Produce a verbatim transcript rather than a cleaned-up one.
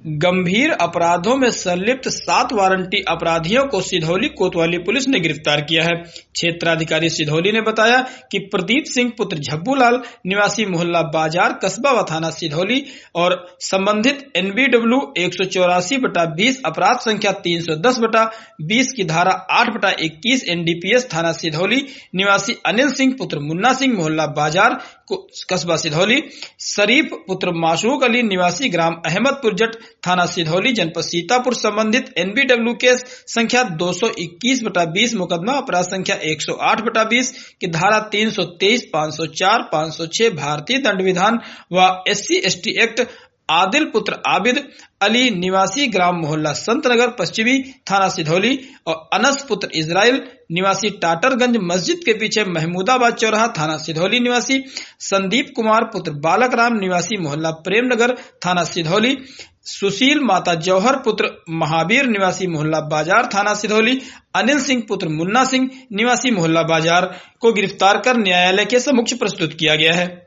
गंभीर अपराधों में संलिप्त सात वारंटी अपराधियों को सिधौली कोतवाली पुलिस ने गिरफ्तार किया है। क्षेत्राधिकारी सिधौली ने बताया कि प्रदीप सिंह पुत्र झब्बूलाल निवासी मोहल्ला बाजार कस्बा व थाना सिधौली और संबंधित एनबीडब्ल्यू एक सौ चौरासी बटा बीस अपराध संख्या तीन सौ दस बटा बीस की धारा आठ बटा इक्कीस एनडीपीएस थाना सिधौली निवासी अनिल सिंह पुत्र मुन्ना सिंह मोहल्ला बाजार कस्बा सिधौली, शरीफ पुत्र माशूक अली निवासी ग्राम अहमदपुर जट थाना सिधौली जनपद सीतापुर संबंधित एनबीडब्ल्यू केस संख्या दो सौ इक्कीस बटा बीस मुकदमा अपराध संख्या एक सौ आठ बटा बीस की धारा तीन सौ तेईस, पाँच सौ चार, पाँच सौ छह भारतीय दंड विधान व एससी एसटी एक्ट आदिल पुत्र आबिद अली निवासी ग्राम मोहल्ला संतनगर पश्चिमी थाना सिधौली और अनस पुत्र इजराइल निवासी टाटरगंज मस्जिद के पीछे महमूदाबाद चौराहा थाना सिधौली निवासी, संदीप कुमार पुत्र बालक राम निवासी मोहल्ला प्रेमनगर थाना सिधौली, सुशील माता जौहर पुत्र महावीर निवासी मोहल्ला बाजार थाना सिधौली, अनिल सिंह पुत्र मुन्ना सिंह निवासी मोहल्ला बाजार को गिरफ्तार कर न्यायालय के समक्ष प्रस्तुत किया गया है।